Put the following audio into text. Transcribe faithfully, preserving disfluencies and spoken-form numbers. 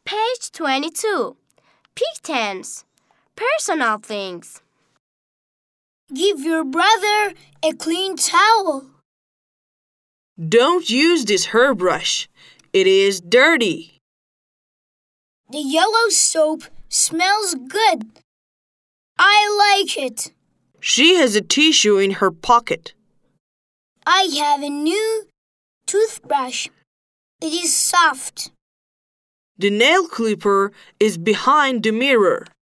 Page twenty-two. Pigtails. Personal things. Give your brother a clean towel. Don't use this hairbrush. It is dirty. The yellow soap smells good. I like it. She has a tissue in her pocket. I have a new toothbrush. It is soft. The nail clipper is behind the mirror.